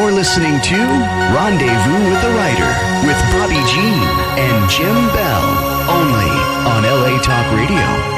You're listening to Rendezvous with the Writer with Bobby Jean and Jim Bell, only on LA Talk Radio.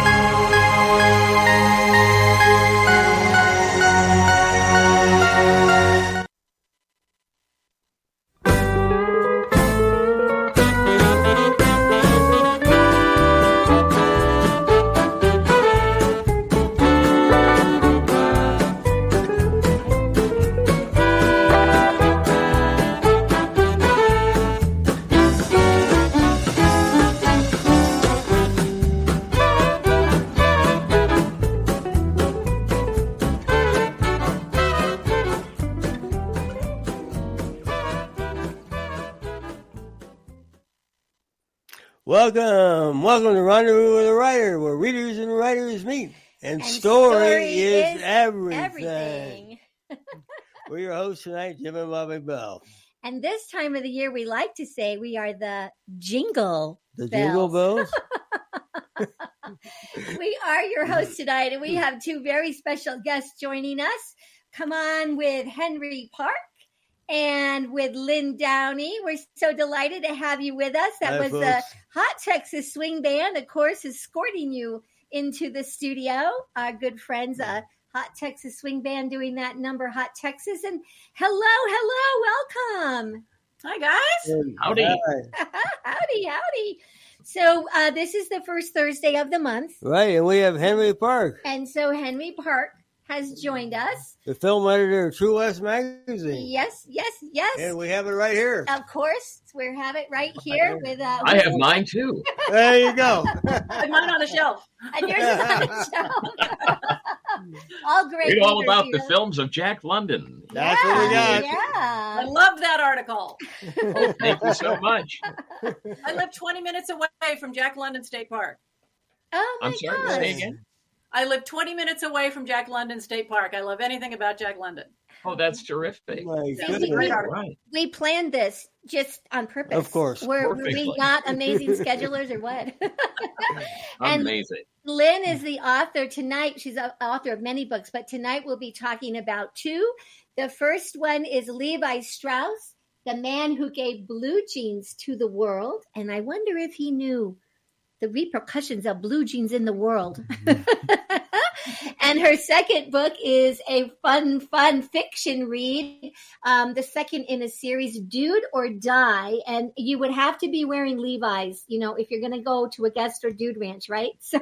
Welcome to Rendezvous with a Writer, where readers and writers meet, and story is everything. We're your hosts tonight, Jim and Bobby Bell. And this time of the year, we like to say we are the Jingle The Bells. Jingle Bells? We are your hosts tonight, and we have two very special guests joining us. Come on with Henry Park and with Lynn Downey. We're so delighted to have you with us. That was the Hot Texas Swing Band, of course, escorting you into the studio. Our good friends, Hot Texas Swing Band, doing that number, Hot Texas. And welcome. Hi, guys. Howdy. Howdy. So this is the first Thursday of the month. Right, and we have Henry Park. And so Henry Park has joined us. The film editor of True West Magazine. Yes. And we have it right here. Of course, we have it right here. I have mine too. There you go. And mine on a shelf. And yours is on a shelf. All great. Read all about here. the films of Jack London. That's what we got. Yeah. I love that article. Oh, thank you so much. I live 20 minutes away from Jack London State Park. Oh my I'm sorry, gosh. say again. I live 20 minutes away from Jack London State Park. I love anything about Jack London. Oh, that's terrific. My That's goodness. a great article. Right. We planned this just on purpose. Of course. Were Perfectly. we not amazing schedulers or what? And Amazing. Lynn is the author tonight. She's the author of many books, but tonight we'll be talking about two. The first one is Levi Strauss, the man who gave blue jeans to the world. And I wonder if he knew the repercussions of blue jeans in the world. And her second book is a fun fiction read. The second in a series, Dude or Die. And you would have to be wearing Levi's, if you're going to go to a guest or dude ranch, right? So,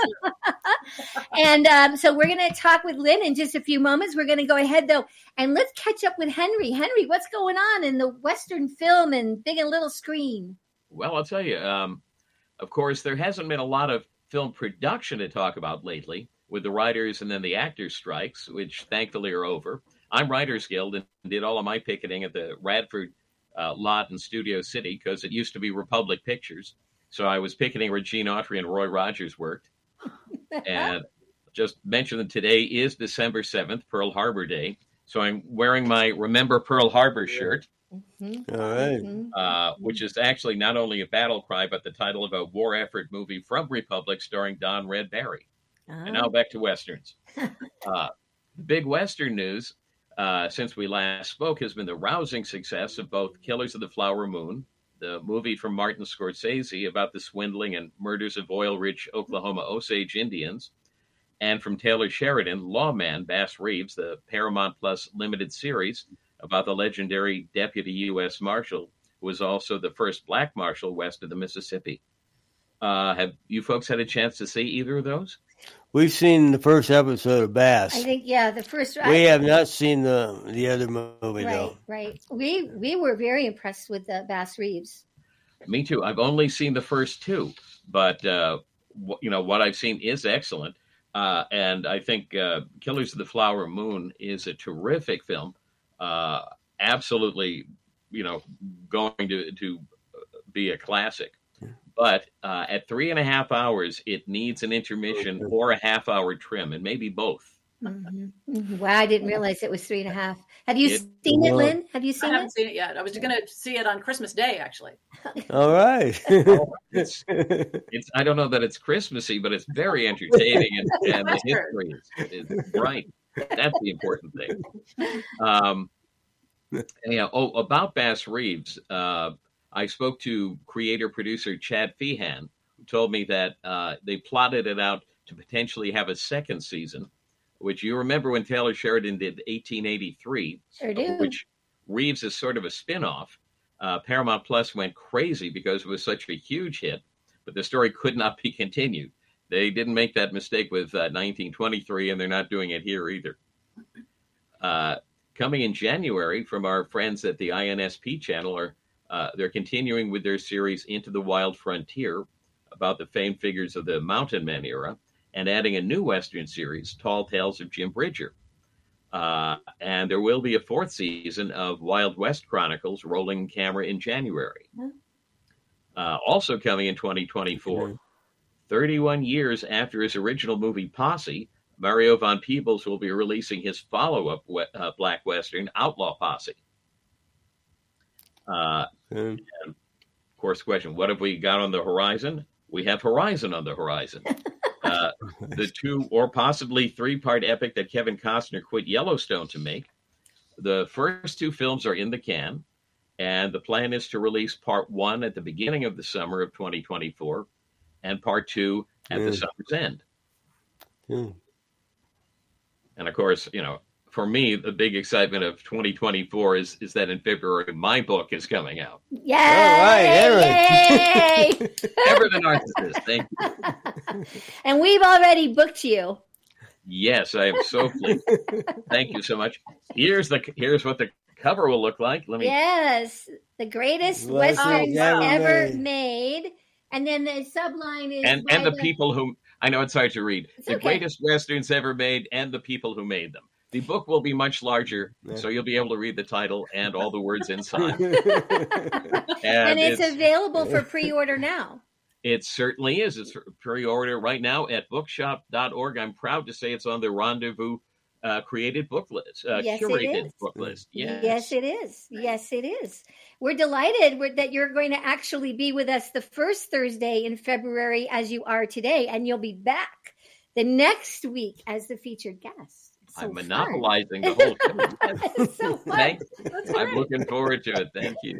and so we're going to talk with Lynn in just a few moments. We're going to go ahead, though, and let's catch up with Henry. Henry, what's going on in the Western film and big and little screen? Well, I'll tell you, of course, there hasn't been a lot of film production to talk about lately with the writers and then the actors strikes, which thankfully are over. I'm Writers Guild and did all of my picketing at the Radford lot in Studio City because it used to be Republic Pictures. So I was picketing where Gene Autry and Roy Rogers worked. And just mention that today is December 7th, Pearl Harbor Day. So I'm wearing my Remember Pearl Harbor shirt. Mm-hmm. All right. Which is actually not only a battle cry, but the title of a war effort movie from Republic starring Don Red Barry. And now back to Westerns. The big Western news since we last spoke has been the rousing success of both Killers of the Flower Moon, the movie from Martin Scorsese about the swindling and murders of oil-rich Oklahoma Osage Indians, and from Taylor Sheridan, Lawman, Bass Reeves, the Paramount Plus limited series about the legendary Deputy U.S. Marshal, who was also the first Black Marshal west of the Mississippi. Have you folks had a chance to see either of those? We've seen the first episode of Bass. I think, the first. We have not seen the other movie, though. Right. We were very impressed with Bass Reeves. Me too. I've only seen the first two, but what I've seen is excellent. And I think Killers of the Flower Moon is a terrific film. Absolutely, going to be a classic. But at 3.5 hours, it needs an intermission or a half-hour trim, and maybe both. Mm-hmm. Mm-hmm. Wow, I didn't realize it was 3.5. Have you seen it, Lynn? Have you seen it? I haven't seen it yet. I was going to see it on Christmas Day, actually. All right. It's I don't know that it's Christmassy, but it's very entertaining, and the history is bright. That's the important thing. Yeah. Oh, about Bass Reeves, I spoke to creator-producer Chad Feehan, who told me that they plotted it out to potentially have a second season, which you remember when Taylor Sheridan did 1883, Sure do. which Reeves is sort of a spin-off. Paramount Plus went crazy because it was such a huge hit, but the story could not be continued. They didn't make that mistake with 1923, and they're not doing it here either. Coming in January from our friends at the INSP channel, they're continuing with their series Into the Wild Frontier about the famed figures of the Mountain Men era, and adding a new Western series, Tall Tales of Jim Bridger. And there will be a fourth season of Wild West Chronicles rolling camera in January. Also coming in 2024, 31 years after his original movie Posse, Mario Van Peebles will be releasing his follow-up Black Western, Outlaw Posse. And of course, question, what have we got on the horizon? We have Horizon on the horizon. The 2 or possibly 3-part epic that Kevin Costner quit Yellowstone to make. The first 2 films are in the can, and the plan is to release part 1 at the beginning of the summer of 2024 and part 2 at the summer's end. And of course, for me, the big excitement of 2024 is that in February, my book is coming out. Yay! All right, Eric. Ever the Narcissist. Thank you. And we've already booked you. Yes, I am so pleased. Thank you so much. Here's what the cover will look like. Yes, the greatest Westerns ever made. And then the subline is and the people who, I know it's hard to read, the greatest Westerns ever made and the people who made them. The book will be much larger, so you'll be able to read the title and all the words inside. and it's available for pre-order now. It certainly is. It's for pre-order right now at bookshop.org. I'm proud to say it's on the Rendezvous created book list, curated book list. Yes, it is. Yes, it is. We're delighted that you're going to actually be with us the first Thursday in February as you are today, and you'll be back the next week as the featured guest. So I'm monopolizing the whole thing. It's so fun. I'm looking forward to it. Thank you.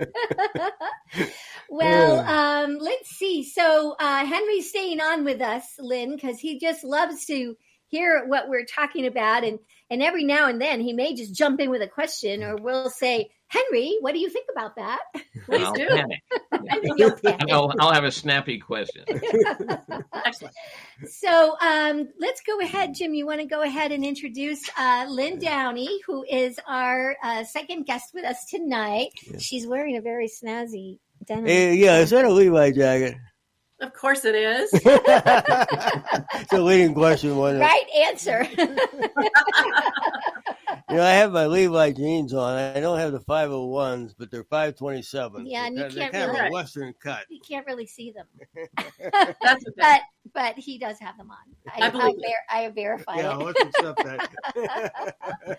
Well, let's see. So Henry's staying on with us, Lynn, because he just loves to hear what we're talking about. And every now and then he may just jump in with a question, or we'll say, Henry, what do you think about that? Please do. Panic. You'll panic. I'll have a snappy question. Excellent. So let's go ahead, Jim. You want to go ahead and introduce Lynn Downey, who is our second guest with us tonight. Yeah. She's wearing a very snazzy denim. Is that a Levi jacket? Of course it is. It's a leading question, wasn't it? Right answer. I have my Levi jeans on. I don't have the 501s, but they're 527s. Yeah, and you can't kind really of a Western cut. You can't really see them. That's okay. But he does have them on. I verify it. Yeah, let's accept that.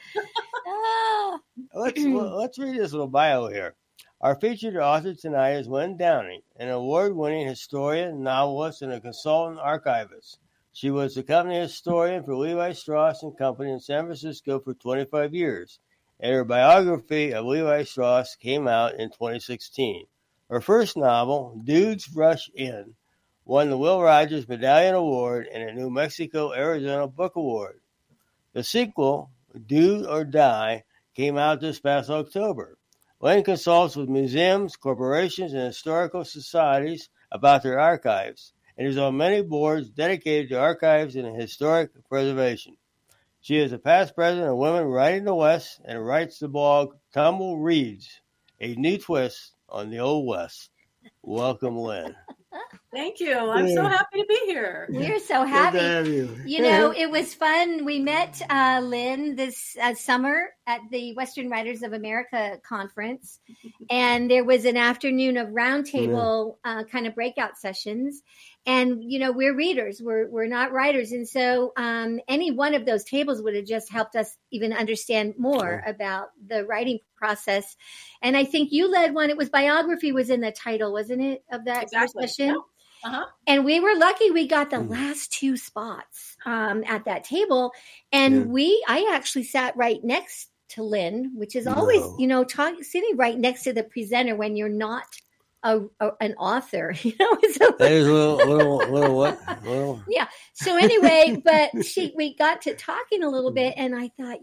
Let's read this little bio here. Our featured author tonight is Lynn Downey, an award-winning historian, novelist, and a consultant archivist. She was the company historian for Levi Strauss & Company in San Francisco for 25 years, and her biography of Levi Strauss came out in 2016. Her first novel, Dudes Rush In, won the Will Rogers Medallion Award and a New Mexico Arizona Book Award. The sequel, Do or Die, came out this past October. Lynn consults with museums, corporations, and historical societies about their archives, and is on many boards dedicated to archives and historic preservation. She is a past president of Women Writing the West and writes the blog Tumble Reads, a new twist on the Old West. Welcome, Lynn. Thank you. I'm so happy to be here. We're so happy. Good to have you. It was fun. We met Lynn this summer at the Western Writers of America conference, and there was an afternoon of roundtable kind of breakout sessions. And, we're readers, we're not writers. And so any one of those tables would have just helped us even understand more about the writing process. And I think you led one. It was biography was in the title, wasn't it, of that session? Yeah. Uh-huh. And we were lucky we got the last 2 spots at that table. And I actually sat right next to Lynn, which is always, sitting right next to the presenter when you're not an author. That is a little what? Yeah. So anyway, but we got to talking a little bit, and I thought,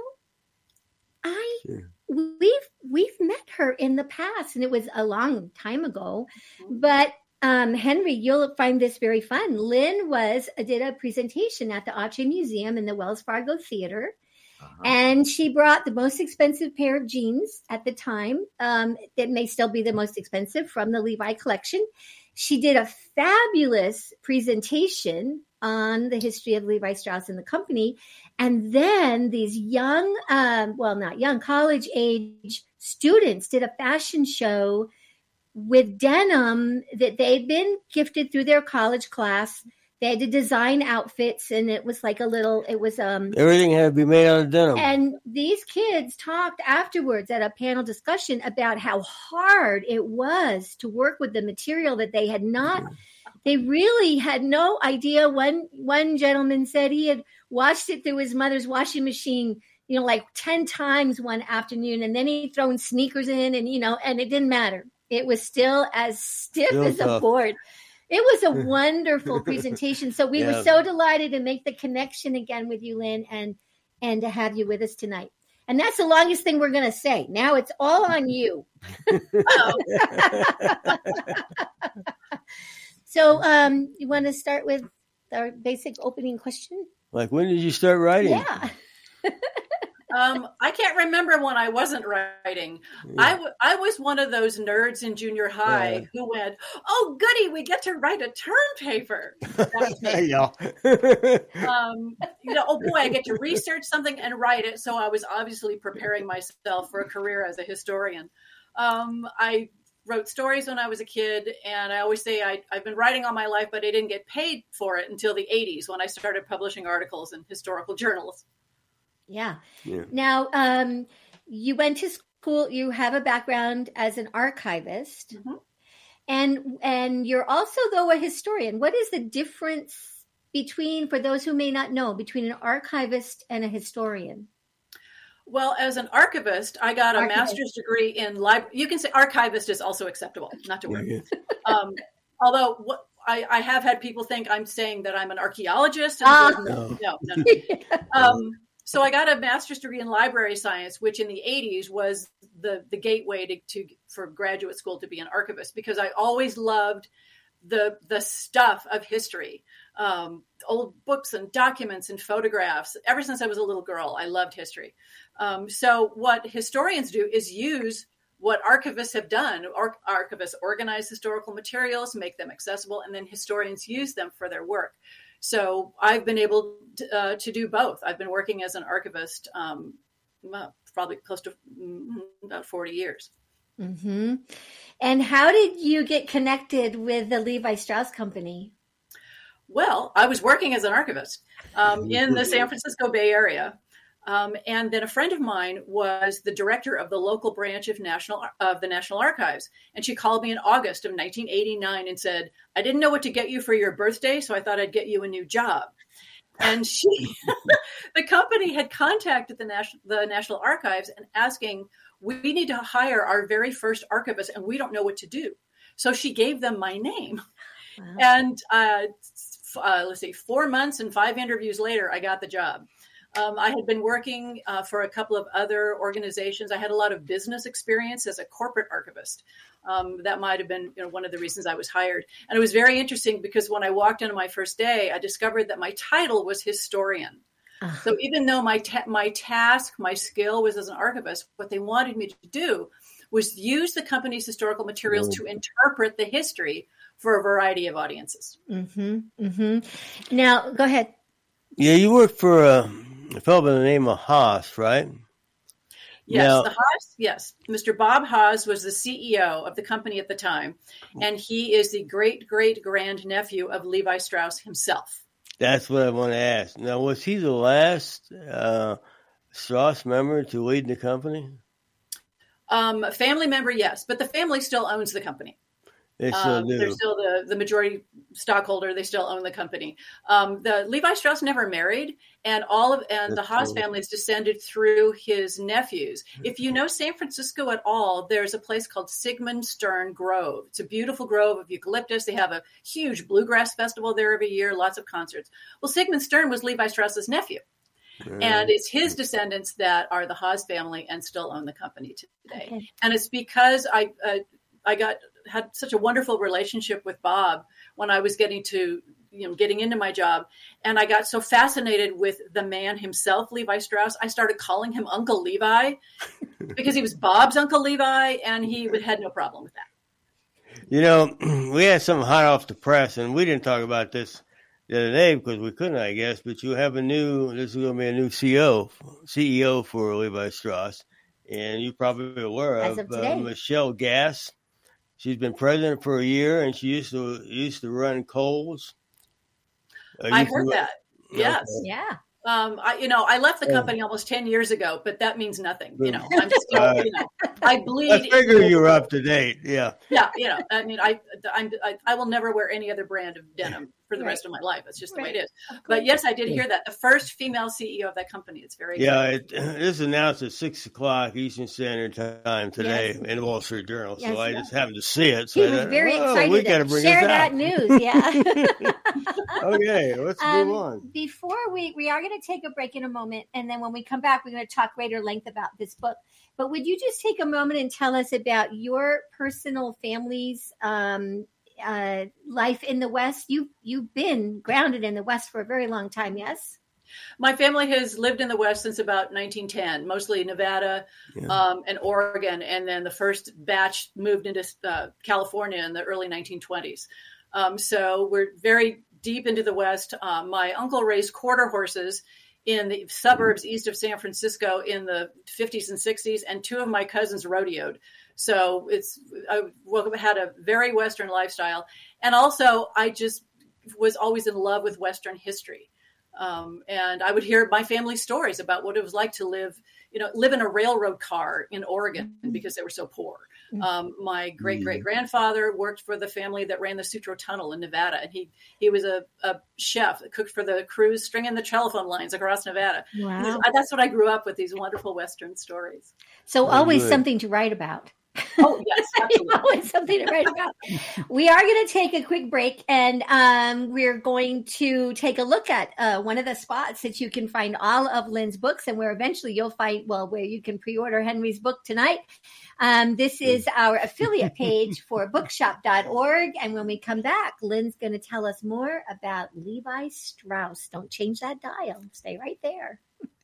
we've met her in the past, and it was a long time ago, but. Henry, you'll find this very fun. Lynn did a presentation at the Autry Museum in the Wells Fargo Theater, and she brought the most expensive pair of jeans at the time. That may still be the most expensive from the Levi collection. She did a fabulous presentation on the history of Levi Strauss and the company, and then these young, not young, college age students did a fashion show with denim that they'd been gifted through their college class. They had to design outfits, and it was like everything had to be made out of denim. And these kids talked afterwards at a panel discussion about how hard it was to work with the material that they really had no idea. One gentleman said he had washed it through his mother's washing machine, like 10 times one afternoon, and then he'd thrown sneakers in, and and it didn't matter. It was still as stiff as a board. It was a wonderful presentation. So we were so delighted to make the connection again with you, Lynn, and to have you with us tonight. And that's the longest thing we're going to say. Now it's all on you. So you want to start with our basic opening question? Like, when did you start writing? Yeah. I can't remember when I wasn't writing. Yeah. I was one of those nerds in junior high who went, "Oh, goody, we get to write a term paper." That was me. Oh boy, I get to research something and write it. So I was obviously preparing myself for a career as a historian. I wrote stories when I was a kid, and I always say I've been writing all my life, but I didn't get paid for it until the 80s when I started publishing articles in historical journals. Yeah. Now, you went to school. You have a background as an archivist, and you're also, though, a historian. What is the difference for those who may not know, between an archivist and a historian? Well, as an archivist, I got a master's degree in library. You can say archivist is also acceptable, not to worry. Although I have had people think I'm saying that I'm an archaeologist. No. So I got a master's degree in library science, which in the 80s was the gateway for graduate school to be an archivist, because I always loved the stuff of history, old books and documents and photographs. Ever since I was a little girl, I loved history. So what historians do is use what archivists have done. Archivists organize historical materials, make them accessible, and then historians use them for their work. So I've been able to do both. I've been working as an archivist probably close to about 40 years. Mm-hmm. And how did you get connected with the Levi Strauss Company? Well, I was working as an archivist in the San Francisco Bay Area. And then a friend of mine was the director of the local branch of the National Archives. And she called me in August of 1989 and said, "I didn't know what to get you for your birthday, so I thought I'd get you a new job." And the company had contacted the National Archives and asking, "We need to hire our very first archivist, and we don't know what to do." So she gave them my name. Wow. And 4 months and 5 interviews later, I got the job. I had been working for a couple of other organizations. I had a lot of business experience as a corporate archivist. That might have been one of the reasons I was hired. And it was very interesting because when I walked in on my first day, I discovered that my title was historian. So even though my task, my skill was as an archivist, what they wanted me to do was use the company's historical materials to interpret the history for a variety of audiences. Mm-hmm. Mm-hmm. Now, go ahead. Yeah, you work for a fellow by the name of Haas, right? Yes, the Haas, yes. Mr. Bob Haas was the CEO of the company at the time, and he is the great-great-grandnephew of Levi Strauss himself. That's what I want to ask. Now, was he the last Strauss member to lead the company? Family member, yes, but the family still owns the company. They still do. They're still the majority stockholder. They still own the company. The Levi Strauss never married, and the Haas family is descended through his nephews. If you know San Francisco at all, there's a place called Sigmund Stern Grove. It's a beautiful grove of eucalyptus. They have a huge bluegrass festival there every year, lots of concerts. Well, Sigmund Stern was Levi Strauss's nephew. And it's his descendants that are the Haas family and still own the company today. Okay. And it's because I had such a wonderful relationship with Bob when I was getting into my job. And I got so fascinated with the man himself, Levi Strauss. I started calling him Uncle Levi because he was Bob's Uncle Levi, and he had no problem with that. We had something hot off the press, and we didn't talk about this the other day because we couldn't, I guess, but this is going to be a new CEO for Levi Strauss, and you're probably aware of Michelle Gass. She's been president for a year, and she used to run Kohl's. I heard that. Yes. Yeah. I left the company almost 10 years ago, but that means nothing. I'm still, I bleed. I figure you're up to date. Yeah. Yeah. I mean, I will never wear any other brand of denim for the rest of my life. That's just the way it is. But yes, I did hear that. The first female CEO of that company. It's very good. This announced at 6:00 Eastern Standard Time today in the Wall Street Journal. So I just happened to see it. So he was very excited to share that news. Yeah. Okay, let's move on. Before we are going to take a break in a moment, and then when we come back, we're going to talk greater length about this book. But would you just take a moment and tell us about your personal family's life in the West? You've been grounded in the West for a very long time, yes? My family has lived in the West since about 1910, mostly Nevada and Oregon, and then the first batch moved into California in the early 1920s. So we're very deep into the West. My uncle raised quarter horses in the suburbs east of San Francisco in the 50s and 60s, and two of my cousins rodeoed. So I had a very Western lifestyle. And also, I just was always in love with Western history. And I would hear my family stories about what it was like to live in a railroad car in Oregon because they were so poor. My great-great-grandfather worked for the family that ran the Sutro Tunnel in Nevada. And he was a chef that cooked for the crews stringing the telephone lines across Nevada. Wow. That's what I grew up with, these wonderful Western stories. So always something to write about. Oh, yes, absolutely. Always something to write about. We are going to take a quick break, and we're going to take a look at one of the spots that you can find all of Lynn's books, and where eventually you'll find, where you can pre-order Henry's book tonight. This is our affiliate page for bookshop.org, and when we come back, Lynn's going to tell us more about Levi Strauss. Don't change that dial. Stay right there.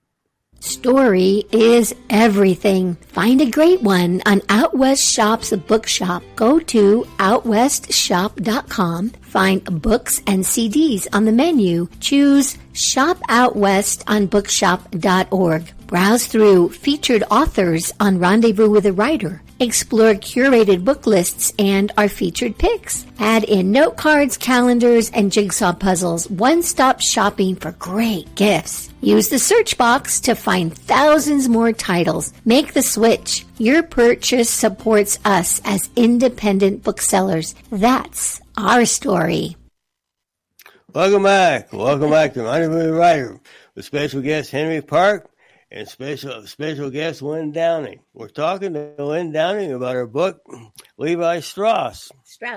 Story is everything. Find a great one on Out West Shop's bookshop. Go to outwestshop.com. Find books and CDs on the menu. Choose Shop Out West on bookshop.org. Browse through featured authors on Rendezvous with a Writer. Explore curated book lists and our featured picks. Add in note cards, calendars, and jigsaw puzzles. One-stop shopping for great gifts. Use the search box to find thousands more titles. Make the switch. Your purchase supports us as independent booksellers. That's our story. Welcome back to Rendezvous with a Writer with special guest Henry Park and special guest Lynn Downing. We're talking to Lynn Downing about her book, Levi Strauss.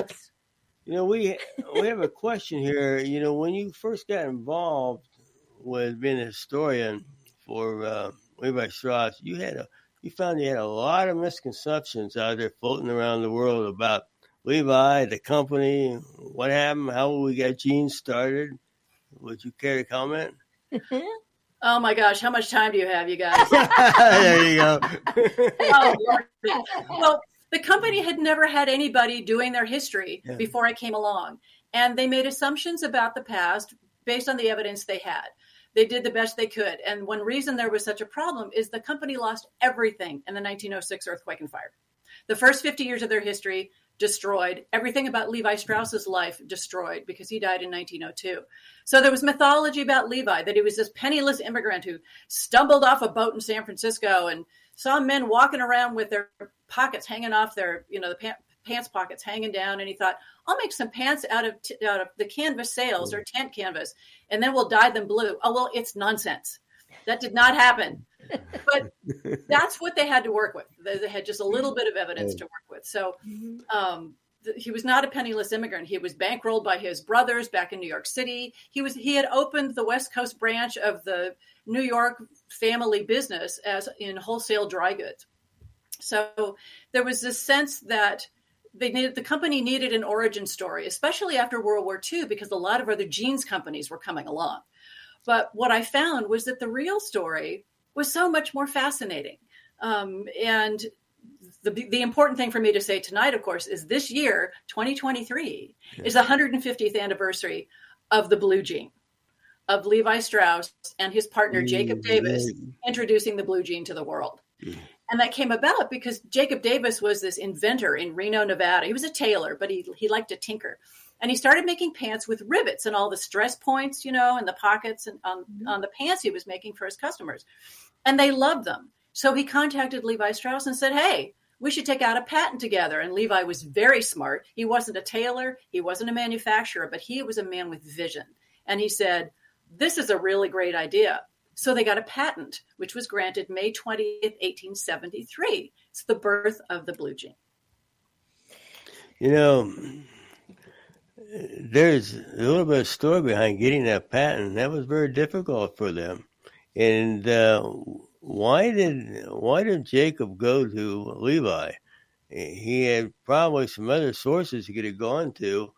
We have a question here. When you first got involved with being a historian for Levi Strauss, you found you had a lot of misconceptions out there floating around the world about Levi, the company, what happened, how we got Gene started. Would you care to comment? Oh my gosh, how much time do you have, you guys? There you go. Oh, Lord. Well, the company had never had anybody doing their history before I came along. And they made assumptions about the past based on the evidence they had. They did the best they could. And one reason there was such a problem is the company lost everything in the 1906 earthquake and fire. The first 50 years of their history destroyed. Everything about Levi Strauss's life destroyed because he died in 1902. So there was mythology about Levi, that he was this penniless immigrant who stumbled off a boat in San Francisco and saw men walking around with their pockets hanging off their, the pants pockets hanging down, and he thought, I'll make some pants out of the canvas sails or tent canvas, and then we'll dye them blue. Oh, well, it's nonsense. That did not happen. But that's what they had to work with. They had just a little bit of evidence to work with. So he was not a penniless immigrant. He was bankrolled by his brothers back in New York City. He had opened the West Coast branch of the New York family business as in wholesale dry goods. So there was this sense that the company needed an origin story, especially after World War II, because a lot of other jeans companies were coming along. But what I found was that the real story was so much more fascinating. And the important thing for me to say tonight, of course, is this year, 2023, is the 150th anniversary of the blue jean, of Levi Strauss and his partner, Jacob Davis, introducing the blue jean to the world. And that came about because Jacob Davis was this inventor in Reno, Nevada. He was a tailor, but he liked to tinker. And he started making pants with rivets and all the stress points, and the pockets and on the pants he was making for his customers. And they loved them. So he contacted Levi Strauss and said, hey, we should take out a patent together. And Levi was very smart. He wasn't a tailor. He wasn't a manufacturer, but he was a man with vision. And he said, this is a really great idea. So they got a patent, which was granted May 20th, 1873. It's the birth of the blue jean. There's a little bit of story behind getting that patent. That was very difficult for them. And why did Jacob go to Levi? He had probably some other sources he could have gone to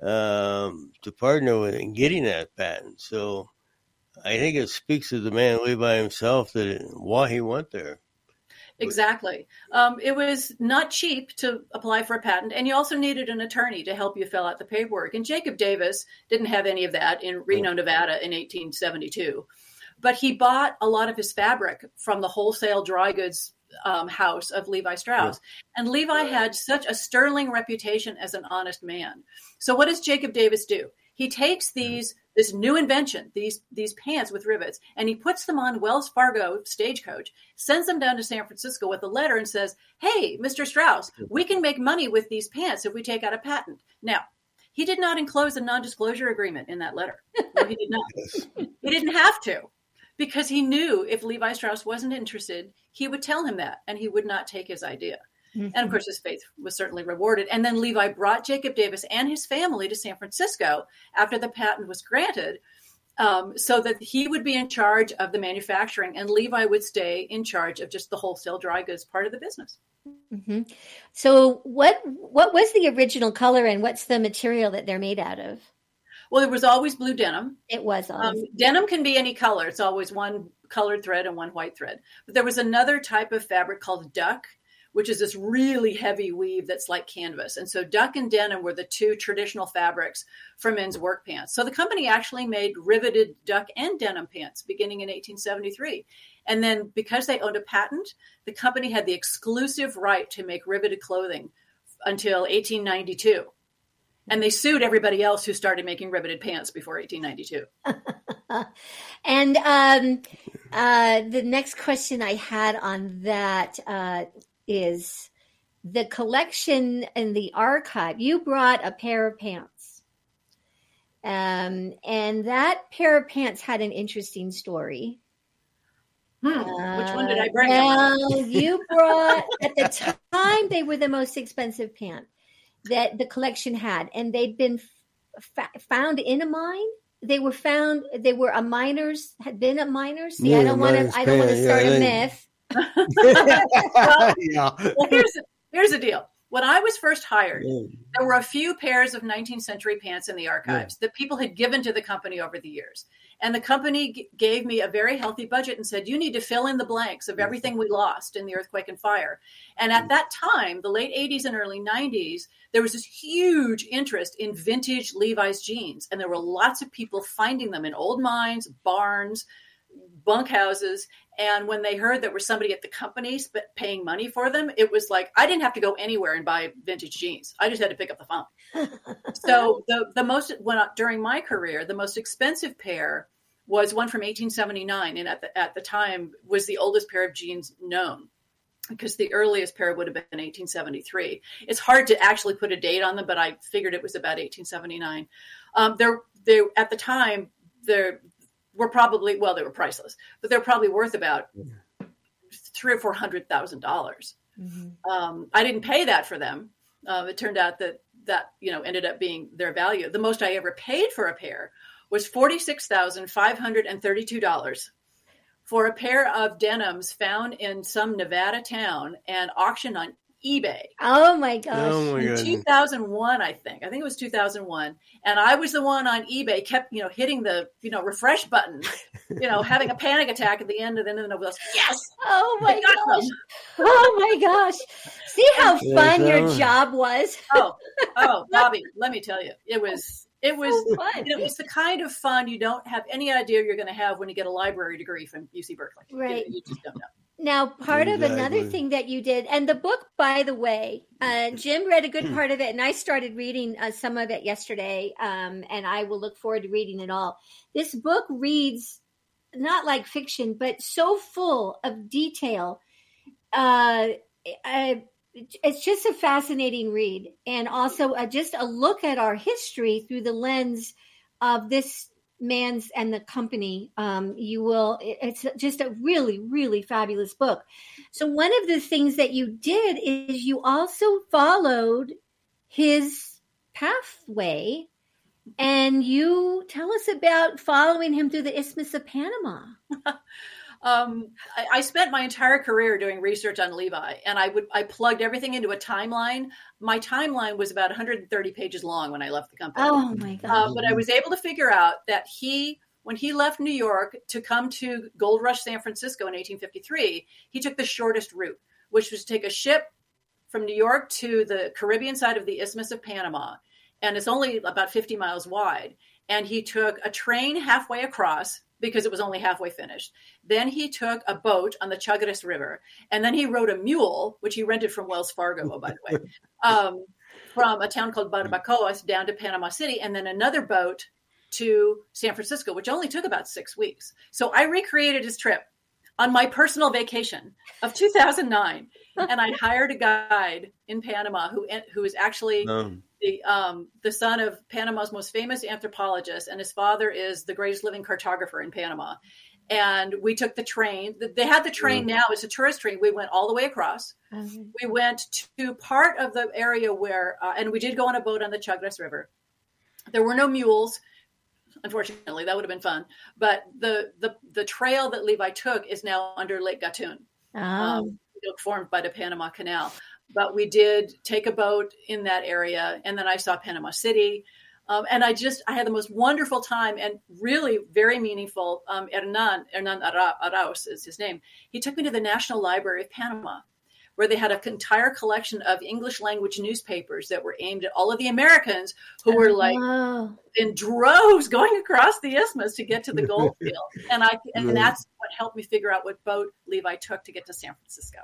partner with in getting that patent. So I think it speaks to the man Levi himself why he went there. Exactly. It was not cheap to apply for a patent, and you also needed an attorney to help you fill out the paperwork. And Jacob Davis didn't have any of that in Reno, Nevada in 1872. But he bought a lot of his fabric from the wholesale dry goods house of Levi Strauss. Yeah. And Levi had such a sterling reputation as an honest man. So what does Jacob Davis do? He takes this new invention, these pants with rivets, and he puts them on Wells Fargo stagecoach, sends them down to San Francisco with a letter and says, hey, Mr. Strauss, we can make money with these pants if we take out a patent. Now, he did not enclose a non-disclosure agreement in that letter. No, he did not. He didn't have to, because he knew if Levi Strauss wasn't interested, he would tell him that, and he would not take his idea. Mm-hmm. And of course, his faith was certainly rewarded. And then Levi brought Jacob Davis and his family to San Francisco after the patent was granted, so that he would be in charge of the manufacturing, and Levi would stay in charge of just the wholesale dry goods part of the business. Mm-hmm. So what was the original color, and what's the material that they're made out of? Well, it was always blue denim. It was always. Denim can be any color. It's always one colored thread and one white thread. But there was another type of fabric called duck, which is this really heavy weave that's like canvas. And so duck and denim were the two traditional fabrics for men's work pants. So the company actually made riveted duck and denim pants beginning in 1873. And then because they owned a patent, the company had the exclusive right to make riveted clothing until 1892. And they sued everybody else who started making riveted pants before 1892. And the next question I had on that is the collection and the archive. You brought a pair of pants. And that pair of pants had an interesting story. Which one did I bring? Well, you brought, at the time, they were the most expensive pants that the collection had, and they'd been found in a mine. They were a miners, had been a miners. See, I don't want to start a myth. Well, here's the deal. When I was first hired, there were a few pairs of 19th century pants in the archives that people had given to the company over the years. And the company gave me a very healthy budget and said, you need to fill in the blanks of everything we lost in the earthquake and fire. And at that time, the late 80s and early 90s, there was this huge interest in vintage Levi's jeans. And there were lots of people finding them in old mines, barns, bunkhouses. And when they heard there was somebody at the company paying money for them, it was like, I didn't have to go anywhere and buy vintage jeans. I just had to pick up the phone. So during my career, the most expensive pair was one from 1879. And at the time was the oldest pair of jeans known. because the earliest pair would have been 1873. It's hard to actually put a date on them, but I figured it was about 1879. They at the time, they were probably, well, they were priceless, but they're probably worth about $300,000 or $400,000. I didn't pay that for them. It turned out that ended up being their value. The most I ever paid for a pair was $46,532 for a pair of denims found in some Nevada town and auctioned on eBay. Oh my gosh. Oh my In goodness. 2001, I think it was 2001. And I was the one on eBay, kept, hitting the, refresh button, having a panic attack at the end of the end of the yes. Oh my I got gosh. them. Oh my gosh. See how fun your so- job was? Oh, Bobby, let me tell you, it was So fun. it's the kind of fun you don't have any idea you're going to have when you get a library degree from UC Berkeley. Right. You just don't know. Now, part of another Exactly. thing that you did, and the book, by the way, Jim read a good part of it, and I started reading some of it yesterday, and I will look forward to reading it all. This book reads not like fiction, but so full of detail. It's just a fascinating read, and also just a look at our history through the lens of this man's and the company. It's just a really, really fabulous book. So one of the things that you did is you also followed his pathway, and you tell us about following him through the Isthmus of Panama. I spent my entire career doing research on Levi, and I plugged everything into a timeline. My timeline was about 130 pages long when I left the company. Oh my God. But I was able to figure out that when he left New York to come to Gold Rush San Francisco in 1853, he took the shortest route, which was to take a ship from New York to the Caribbean side of the Isthmus of Panama. And it's only about 50 miles wide. And he took a train halfway across because it was only halfway finished. Then he took a boat on the Chagres River. And then he rode a mule, which he rented from Wells Fargo, by the way, from a town called Barbacoas down to Panama City, and then another boat to San Francisco, which only took about 6 weeks. So I recreated his trip on my personal vacation of 2009. And I hired a guide in Panama who is actually the son of Panama's most famous anthropologist, and his father is the greatest living cartographer in Panama. And we took the train. They had the train now. It's a tourist train. We went all the way across. We went to part of the area where, and we did go on a boat on the Chagres River. There were no mules. Unfortunately, that would have been fun. But the trail that Levi took is now under Lake Gatun, formed by the Panama Canal. But we did take a boat in that area, and then I saw Panama City. And I had the most wonderful time and really very meaningful. Hernan Arauz is his name. He took me to the National Library of Panama, where they had an entire collection of English language newspapers that were aimed at all of the Americans who were in droves going across the isthmus to get to the gold field. And that's what helped me figure out what boat Levi took to get to San Francisco.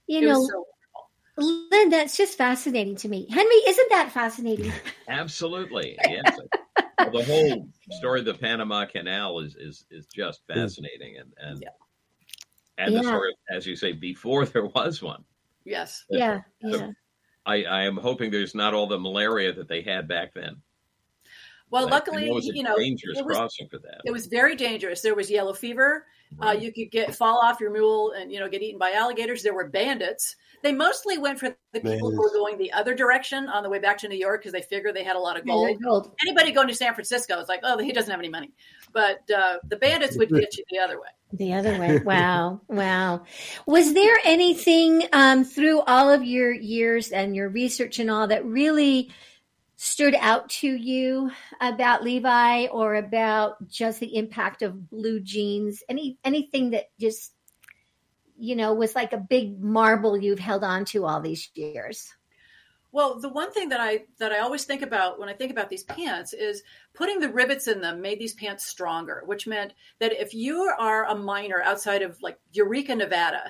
Lynn, that's just fascinating to me. Henry, isn't that fascinating? Absolutely. Yes. Well, the whole story of the Panama Canal is just fascinating. And the story, as you say, before there was one. Yes. Yeah. I am hoping there's not all the malaria that they had back then. Well, luckily, it was a dangerous crossing for that. It was very dangerous. There was yellow fever. You could fall off your mule and get eaten by alligators. There were bandits. They mostly went for the people who were going the other direction on the way back to New York because they figured they had a lot of gold. Anybody going to San Francisco is like, oh, he doesn't have any money. But the bandits would get you the other way. The other way. Wow. Was there anything through all of your years and your research and all that really stood out to you about Levi or about just the impact of blue jeans? Anything that just, was like a big marble you've held on to all these years? Well, the one thing that I always think about when I think about these pants is putting the rivets in them made these pants stronger, which meant that if you are a miner outside of like Eureka, Nevada,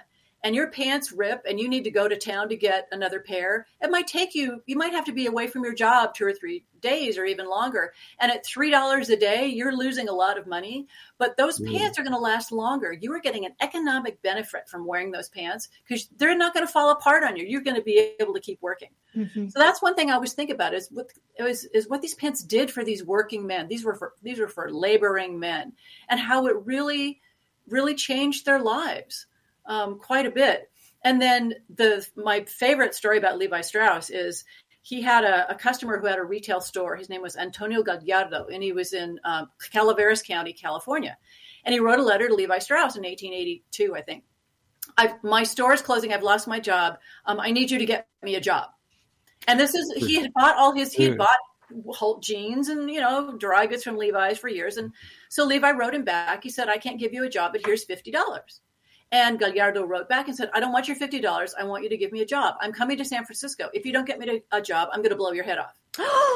and your pants rip and you need to go to town to get another pair, it might take you might have to be away from your job 2 or 3 days or even longer. And at $3 a day, you're losing a lot of money, but those pants are going to last longer. You are getting an economic benefit from wearing those pants because they're not going to fall apart on you. You're going to be able to keep working. Mm-hmm. So that's one thing I always think about is what these pants did for these working men. These were for laboring men, and how it really, really changed their lives quite a bit. And then my favorite story about Levi Strauss is he had a customer who had a retail store. His name was Antonio Gallardo, and he was in Calaveras County, California. And he wrote a letter to Levi Strauss in 1882, I think. My store is closing. I've lost my job. I need you to get me a job. And he had bought Holt jeans and, dry goods from Levi's for years. And so Levi wrote him back. He said, I can't give you a job, but here's $50. And Gallardo wrote back and said, I don't want your $50. I want you to give me a job. I'm coming to San Francisco. If you don't get me a job, I'm going to blow your head off.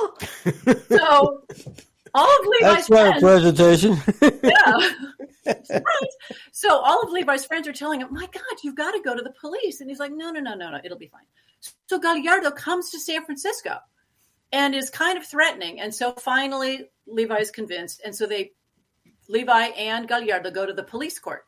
So all of Levi's friends. Presentation. Yeah. Right. So all of Levi's friends are telling him, my God, you've got to go to the police. And he's like, no, it'll be fine. So Gallardo comes to San Francisco and is kind of threatening. And so finally Levi is convinced. And so Levi and Gallardo go to the police court.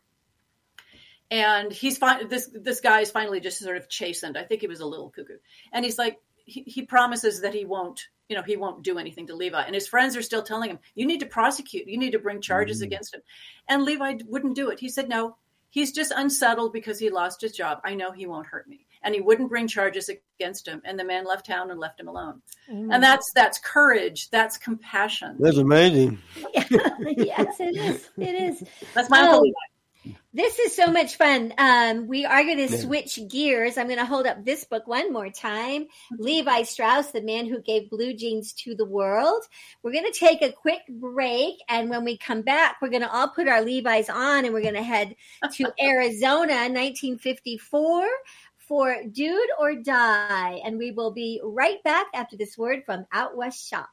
And he's fine. This guy is finally just sort of chastened. I think he was a little cuckoo. And he's like, he promises that he won't do anything to Levi. And his friends are still telling him, you need to prosecute. You need to bring charges against him. And Levi wouldn't do it. He said, no, he's just unsettled because he lost his job. I know he won't hurt me. And he wouldn't bring charges against him. And the man left town and left him alone. And that's courage. That's compassion. That's amazing. Yes, it is. It is. That's my Uncle Levi. This is so much fun. We are going to switch gears. I'm going to hold up this book one more time. Levi Strauss, The Man Who Gave Blue Jeans to the World. We're going to take a quick break. And when we come back, we're going to all put our Levi's on and we're going to head to Arizona, 1954 for Dude or Die. And we will be right back after this word from Out West Shop.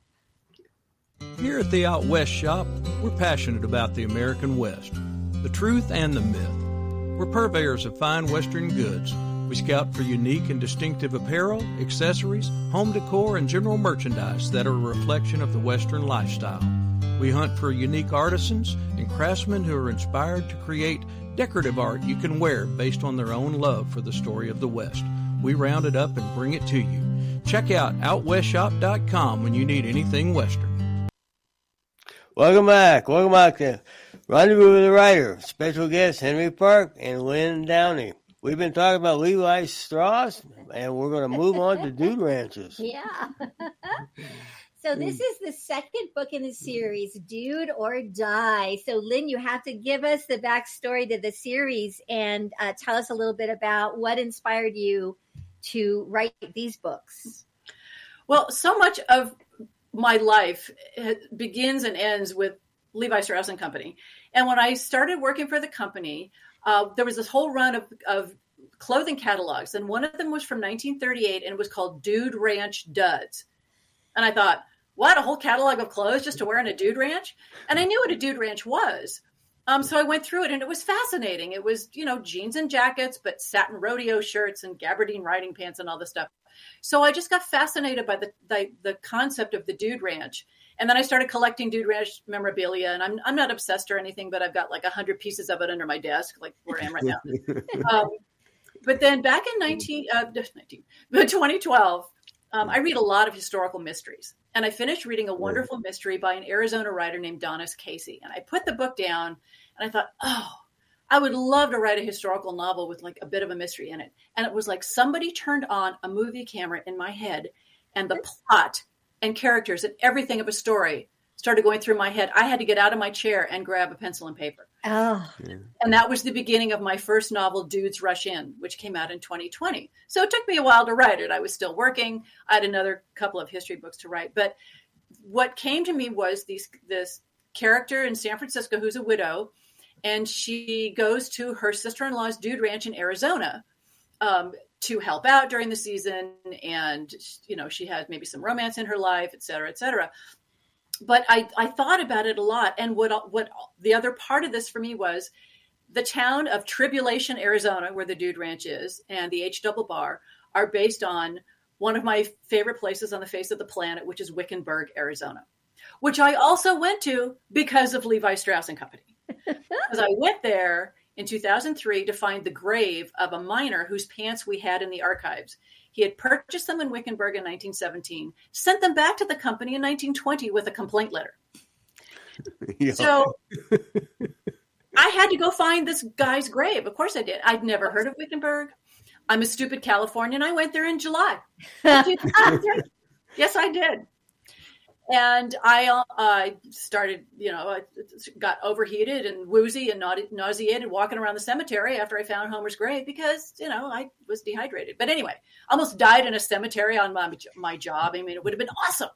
Here at the Out West Shop, we're passionate about the American West. The truth and the myth. We're purveyors of fine Western goods. We scout for unique and distinctive apparel, accessories, home decor, and general merchandise that are a reflection of the Western lifestyle. We hunt for unique artisans and craftsmen who are inspired to create decorative art you can wear based on their own love for the story of the West. We round it up and bring it to you. Check out OutWestShop.com when you need anything Western. Welcome back to Rendezvous with the Writer. Special guests Henry Park and Lynn Downey. We've been talking about Levi Strauss, and we're going to move on to Dude Ranches. Yeah. So this is the second book in the series, Dude or Die. So, Lynn, you have to give us the backstory to the series and tell us a little bit about what inspired you to write these books. Well, so much of my life begins and ends with Levi Strauss & Company. And when I started working for the company, there was this whole run of clothing catalogs. And one of them was from 1938, and it was called Dude Ranch Duds. And I thought, what, a whole catalog of clothes just to wear in a dude ranch? And I knew what a dude ranch was. So I went through it, and it was fascinating. It was, jeans and jackets, but satin rodeo shirts and gabardine riding pants and all this stuff. So I just got fascinated by the concept of the dude ranch. And then I started collecting Dude Ranch memorabilia, and I'm not obsessed or anything, but I've got like 100 pieces of it under my desk, like where I am right now. But then back in 2012, I read a lot of historical mysteries, and I finished reading a wonderful mystery by an Arizona writer named Donis Casey. And I put the book down, and I thought, I would love to write a historical novel with like a bit of a mystery in it. And it was like somebody turned on a movie camera in my head, and the plot and characters and everything of a story started going through my head. I had to get out of my chair and grab a pencil and paper. Oh. And that was the beginning of my first novel, Dudes Rush In, which came out in 2020. So it took me a while to write it. I was still working. I had another couple of history books to write. But what came to me was this character in San Francisco who's a widow, and she goes to her sister-in-law's dude ranch in Arizona to help out during the season. And, she had maybe some romance in her life, et cetera, et cetera. But I thought about it a lot. And what the other part of this for me was the town of Tribulation, Arizona, where the Dude Ranch is, and the H Double Bar are based on one of my favorite places on the face of the planet, which is Wickenburg, Arizona, which I also went to because of Levi Strauss and Company. Because I went there in 2003 to find the grave of a miner whose pants we had in the archives. He had purchased them in Wickenburg in 1917, sent them back to the company in 1920 with a complaint letter. Yeah. So I had to go find this guy's grave. Of course I did. I'd never heard of Wickenburg. I'm a stupid Californian. I went there in July. Yes, I did. And I started, I got overheated and woozy and nauseated walking around the cemetery after I found Homer's grave because, I was dehydrated. But anyway, almost died in a cemetery on my job. I mean, it would have been awesome.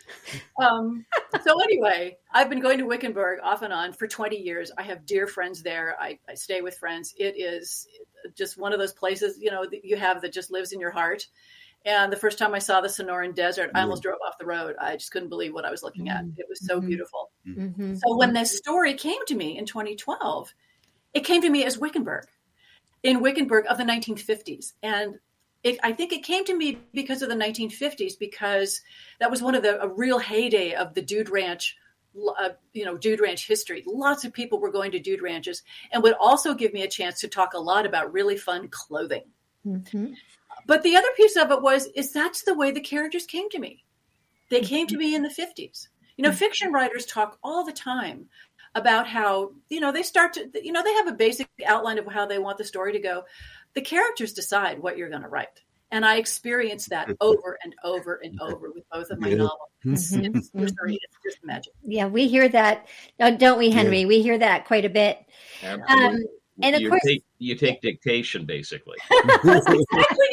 So anyway, I've been going to Wickenburg off and on for 20 years. I have dear friends there. I stay with friends. It is just one of those places, that you have that just lives in your heart. And the first time I saw the Sonoran Desert, I almost drove off the road. I just couldn't believe what I was looking at. It was so beautiful. Mm-hmm. So when this story came to me in 2012, it came to me as Wickenburg, in Wickenburg of the 1950s. And I think it came to me because of the 1950s, because that was a real heyday of the Dude Ranch, Dude Ranch history. Lots of people were going to Dude Ranches, and would also give me a chance to talk a lot about really fun clothing. Mm-hmm. But the other piece of it is that's the way the characters came to me. They came to me in the 50s. Fiction writers talk all the time about how, they start to, they have a basic outline of how they want the story to go. The characters decide what you're going to write. And I experienced that over and over and over with both of my novels. Mm-hmm. It's just magic. Yeah, we hear that. Don't we, Henry? Yeah. We hear that quite a bit. And of course, you take dictation, basically. That's exactly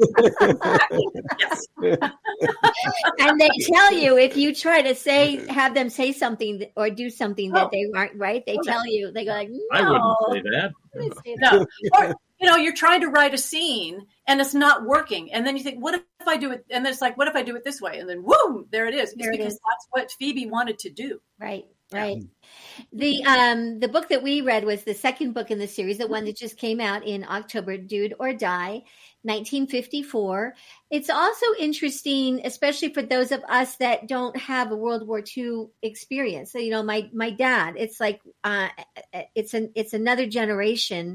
it. Yes. And they tell you if you try to have them say something or do something that they aren't right, they tell you, they go like, no. I wouldn't say that. No. Or, you're trying to write a scene and it's not working. And then you think, what if I do it? And then it's like, what if I do it this way? And then, whoom, there it is. It's because that's what Phoebe wanted to do. Right. Right. The book that we read was the second book in the series, the one that just came out in October, Dude or Die, 1954. It's also interesting, especially for those of us that don't have a World War II experience. So, my dad, it's like it's another generation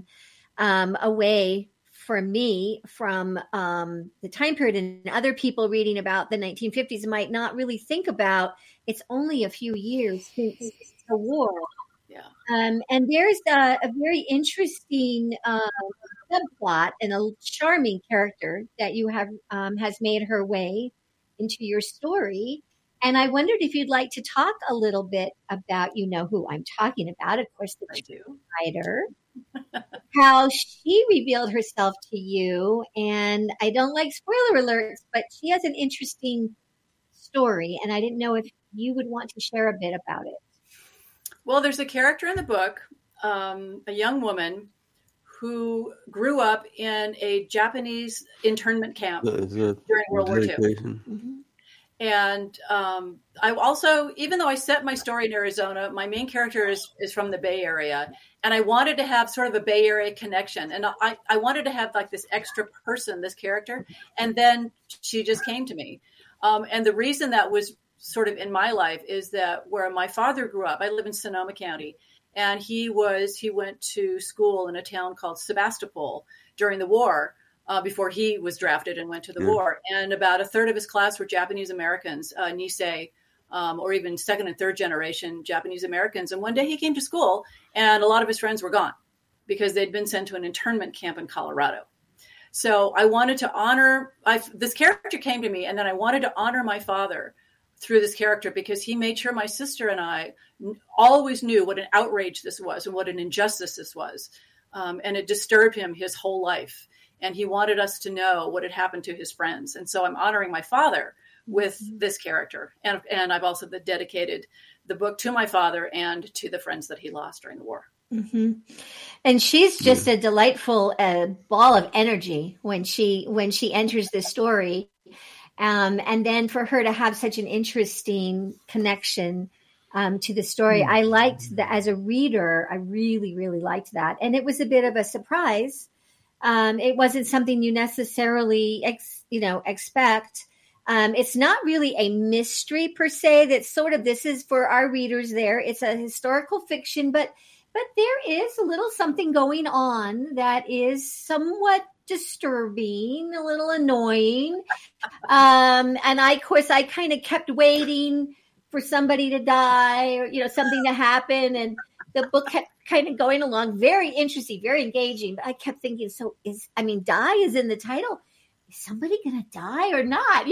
away for me from the time period, and other people reading about the 1950s might not really think about it's only a few years since the war. Yeah. And there's a very interesting subplot and a charming character that you have has made her way into your story. And I wondered if you'd like to talk a little bit about, who I'm talking about, of course, the writer. How she revealed herself to you. And I don't like spoiler alerts, but she has an interesting story. And I didn't know if you would want to share a bit about it. Well, there's a character in the book, a young woman who grew up in a Japanese internment camp during World War II. Mm-hmm. And I also, even though I set my story in Arizona, my main character is from the Bay Area. And I wanted to have sort of a Bay Area connection. And I wanted to have like this extra person, this character. And then she just came to me. And the reason that was sort of in my life is that where my father grew up, I live in Sonoma County. And he went to school in a town called Sebastopol during the war. Before he was drafted and went to the war. And about a third of his class were Japanese Americans, Nisei, or even second and third generation Japanese Americans. And one day he came to school and a lot of his friends were gone because they'd been sent to an internment camp in Colorado. So I wanted to honor, this character came to me, and then I wanted to honor my father through this character because he made sure my sister and I always knew what an outrage this was and what an injustice this was. And it disturbed him his whole life. And he wanted us to know what had happened to his friends. And so I'm honoring my father with this character. And I've also dedicated the book to my father and to the friends that he lost during the war. Mm-hmm. And she's just a delightful ball of energy when she enters the story. And then for her to have such an interesting connection to the story. I liked that as a reader. I really, really liked that. And it was a bit of a surprise. It wasn't something you necessarily, expect. It's not really a mystery per se. That's sort of, this is for our readers there. It's a historical fiction, but there is a little something going on that is somewhat disturbing, a little annoying. And I kind of kept waiting for somebody to die or, something to happen. And the book kept kind of going along, very interesting, very engaging. But I kept thinking, die is in the title. Is somebody going to die or not?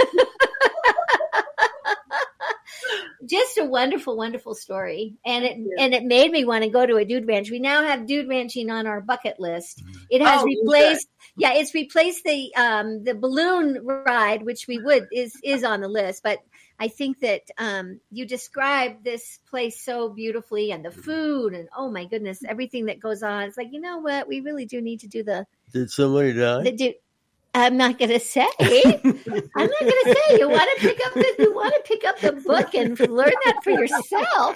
Just a wonderful, wonderful story. And it made me want to go to a dude ranch. We now have dude ranching on our bucket list. It has replaced, it's replaced the balloon ride, which is on the list. But I think that you described this place so beautifully, and the food, and oh my goodness, everything that goes on. It's like, you know what? We really do need to do Did somebody die? I'm not going to say. You want to pick up the book and learn that for yourself.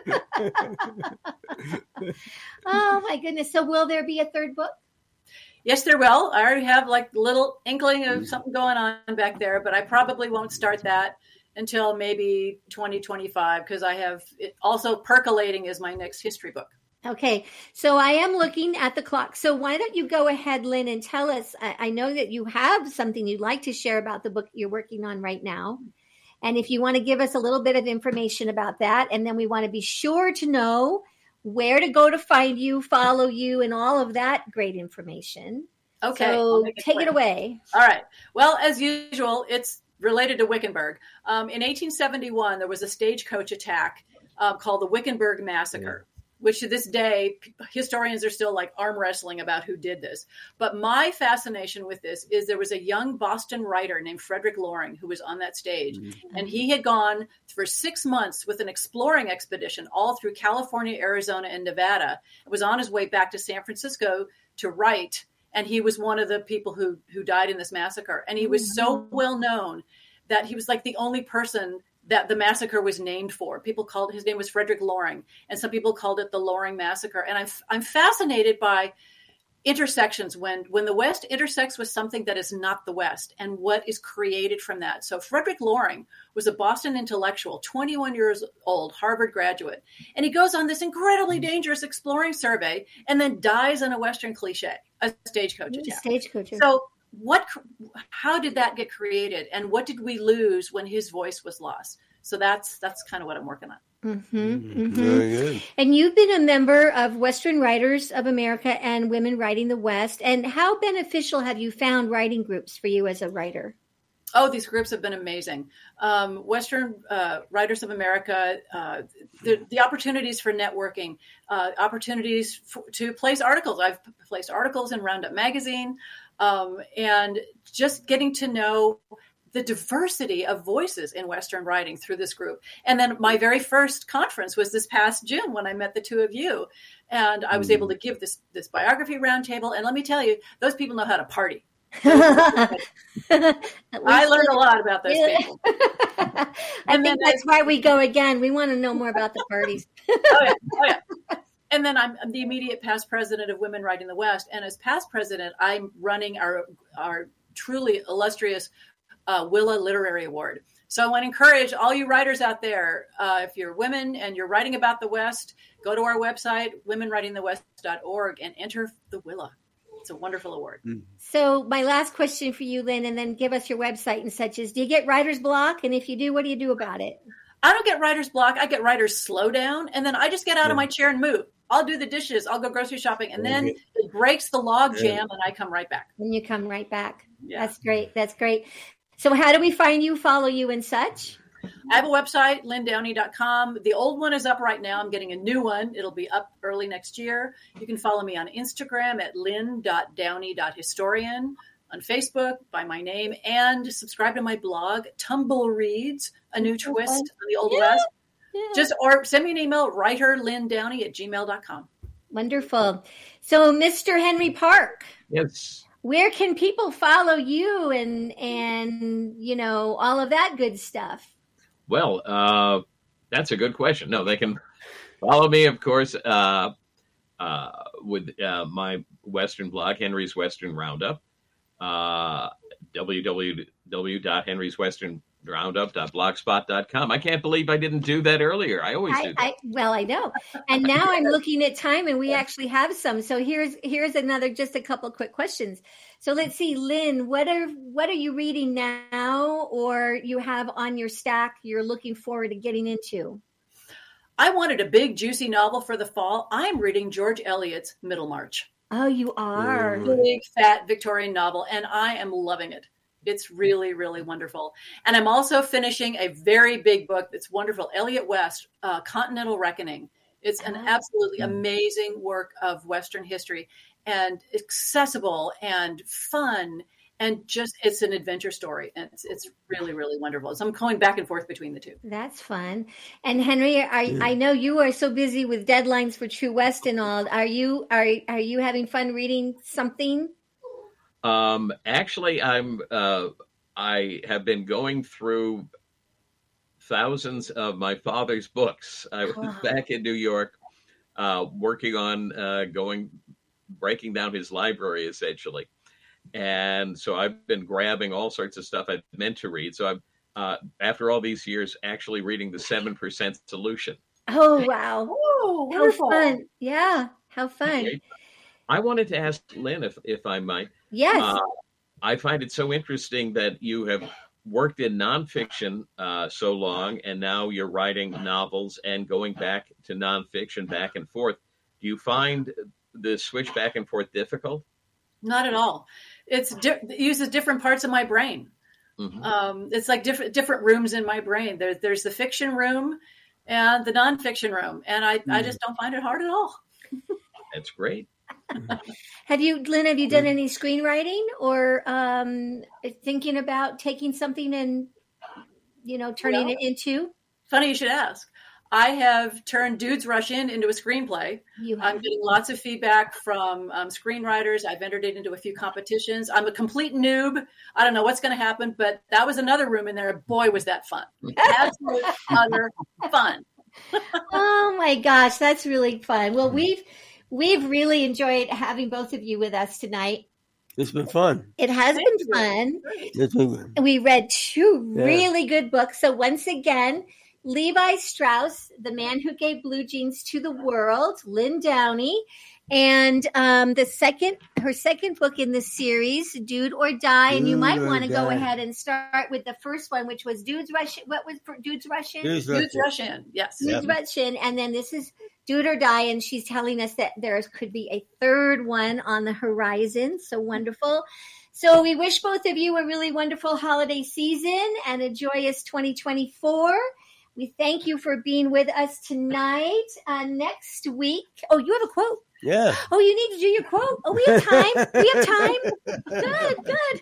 Oh my goodness! So will there be a third book? Yes, there will. I already have a little inkling of something going on back there, but I probably won't start that until maybe 2025 because I have it also percolating as my next history book. Okay, so I am looking at the clock. So why don't you go ahead, Lynn, and tell us, I know that you have something you'd like to share about the book you're working on right now. And if you want to give us a little bit of information about that, and then we want to be sure to know where to go to find you, follow you, and all of that great information. Okay. So take it away. All right. Well, as usual, it's related to Wickenburg. In 1871, there was a stagecoach attack called the Wickenburg Massacre. Which to this day, historians are still arm wrestling about who did this. But my fascination with this is there was a young Boston writer named Frederick Loring who was on that stage. Mm-hmm. And he had gone for 6 months with an exploring expedition all through California, Arizona, and Nevada. It was on his way back to San Francisco to write. And he was one of the people who died in this massacre. And he was so well known that he was the only person that the massacre was named for. People called his name was Frederick Loring, and some people called it the Loring Massacre. And I'm fascinated by intersections when the West intersects with something that is not the West and what is created from that. So Frederick Loring was a Boston intellectual, 21 years old, Harvard graduate, and he goes on this incredibly dangerous exploring survey and then dies in a Western cliche, a stagecoach attack. So how did that get created, and what did we lose when his voice was lost? So that's kind of what I'm working on. Very good. And you've been a member of Western Writers of America and Women Writing the West. And how beneficial have you found writing groups for you as a writer? Oh, these groups have been amazing. Western Writers of America, the opportunities for networking, opportunities to place articles. I've placed articles in Roundup Magazine, and just getting to know the diversity of voices in Western writing through this group. And then my very first conference was this past June when I met the two of you. And I was able to give this biography roundtable. And let me tell you, those people know how to party. I learned a lot about those people. I think that's why we go again. We want to know more about the parties. Oh yeah. And then I'm the immediate past president of Women Writing the West. And as past president, I'm running our truly illustrious Willa Literary Award. So I want to encourage all you writers out there, if you're women and you're writing about the West, go to our website, womenwritingthewest.org, and enter the Willa. It's a wonderful award. So my last question for you, Lynn, and then give us your website and such is, do you get writer's block? And if you do, what do you do about it? I don't get writer's block. I get writer's slowdown. And then I just get out of my chair and move. I'll do the dishes. I'll go grocery shopping. And then it breaks the log jam and I come right back. And you come right back. Yeah. That's great. That's great. So how do we find you, follow you, and such? I have a website, lyndowney.com. The old one is up right now. I'm getting a new one. It'll be up early next year. You can follow me on Instagram at lynn.downey.historian, on Facebook by my name, and subscribe to my blog, Tumble Reads, a new twist on the Old West. Yeah. Or send me an email, writerlynndowney@gmail.com. Wonderful. So, Mr. Henry Park. Yes. Where can people follow you and all of that good stuff? Well, That's a good question. No, they can follow me, of course, with my Western blog, Henry's Western Roundup, www.henryswesternroundup.blogspot.com. I can't believe I didn't do that earlier. I always do that. I know. And now I'm looking at time, and we actually have some. So here's another, just a couple quick questions. So let's see, Lynn, what are you reading now, or you have on your stack you're looking forward to getting into? I wanted a big, juicy novel for the fall. I'm reading George Eliot's Middlemarch. Oh, you are? Big, fat Victorian novel, and I am loving it. It's really, really wonderful. And I'm also finishing a very big book that's wonderful, Elliot West, Continental Reckoning. It's an absolutely amazing work of Western history, and accessible and fun, and just, it's an adventure story. And it's really, really wonderful. So I'm going back and forth between the two. That's fun. And Henry, I know you are so busy with deadlines for True West and all. Are you having fun reading something? Actually, I have been going through thousands of my father's books. I was back in New York, working on breaking down his library, essentially. And so I've been grabbing all sorts of stuff I meant to read. So I'm, after all these years, actually reading the 7% Solution. Oh, wow. Oh, how fun. Yeah. How fun. I wanted to ask Lynn, if I might. Yes. I find it so interesting that you have worked in nonfiction so long, and now you're writing novels and going back to nonfiction back and forth. Do you find the switch back and forth difficult? Not at all. It uses different parts of my brain. Mm-hmm. It's like different rooms in my brain. There's the fiction room and the nonfiction room, and I just don't find it hard at all. That's great. Lynn, have you done any screenwriting, or thinking about taking something and, turning it into? Funny you should ask. I have turned Dudes Rush In into a screenplay. I'm getting lots of feedback from screenwriters. I've entered it into a few competitions. I'm a complete noob. I don't know what's going to happen, but that was another room in there. Boy, was that fun. Absolute utter fun. Oh my gosh, that's really fun. Well, we've really enjoyed having both of you with us tonight. It's been fun. It has been fun. It's been good. We read two really good books. So once again, Levi Strauss, The Man Who Gave Blue Jeans to the World, Lynn Downey, and her second book in the series, Dude or Die. And you might want to go ahead and start with the first one, which was Dudes Rush. What was Dudes Rush In? Dudes Rush In. Yes. Dudes Rush In, and then this is Dude or Die, and she's telling us that there could be a third one on the horizon. So wonderful. So we wish both of you a really wonderful holiday season and a joyous 2024. We thank you for being with us tonight. Next week. Oh, you have a quote? Yeah. Oh, you need to do your quote? Oh, we have time. We have time. Good.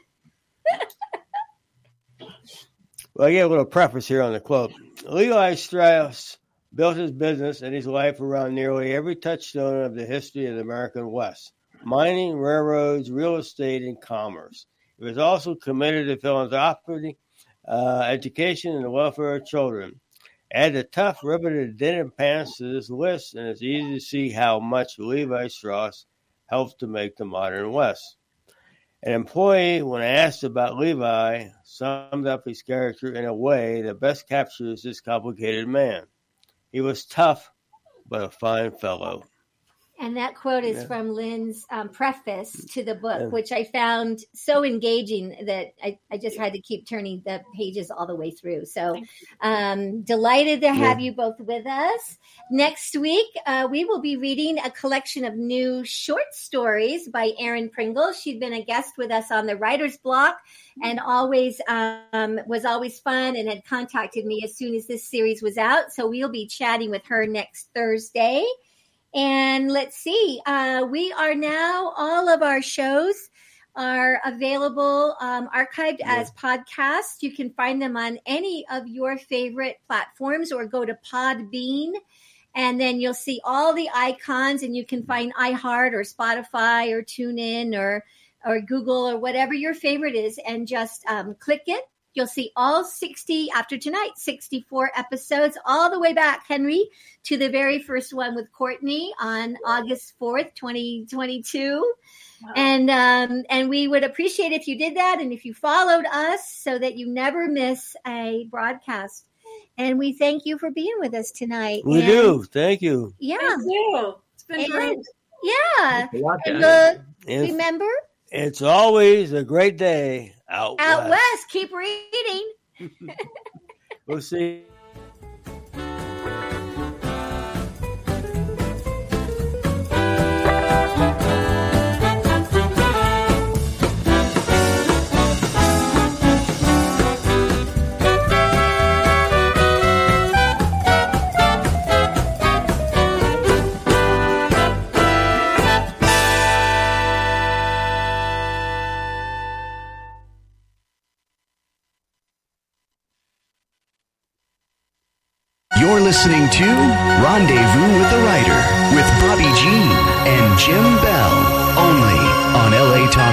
Well, I get a little preface here on the quote. Levi Strauss built his business and his life around nearly every touchstone of the history of the American West: mining, railroads, real estate, and commerce. He was also committed to philanthropy, education, and the welfare of children. Add the tough, riveted denim pants to this list, and it's easy to see how much Levi Strauss helped to make the modern West. An employee, when asked about Levi, summed up his character in a way that best captures this complicated man. He was tough, but a fine fellow. And that quote is from Lynn's preface to the book, which I found so engaging that I just had to keep turning the pages all the way through. So delighted to have you both with us. Next week, we will be reading a collection of new short stories by Erin Pringle. She'd been a guest with us on the Writer's Block and was always fun and had contacted me as soon as this series was out. So we'll be chatting with her next Thursday. And let's see, we are now, all of our shows are available, archived as podcasts. You can find them on any of your favorite platforms or go to Podbean. And then you'll see all the icons, and you can find iHeart or Spotify or TuneIn or Google or whatever your favorite is, and just click it You'll see all 64 episodes, all the way back, Henry, to the very first one with Courtney on August 4th, 2022. Wow. And we would appreciate if you did that and if you followed us so that you never miss a broadcast. And we thank you for being with us tonight. We do. Thank you. Yeah. Thank you. It's been great. Yeah. And remember? It's always a great day out west. Keep reading. We'll see. You're listening to Rendezvous with the Writer with Bobby Jean and Jim Bell, only on LA Talk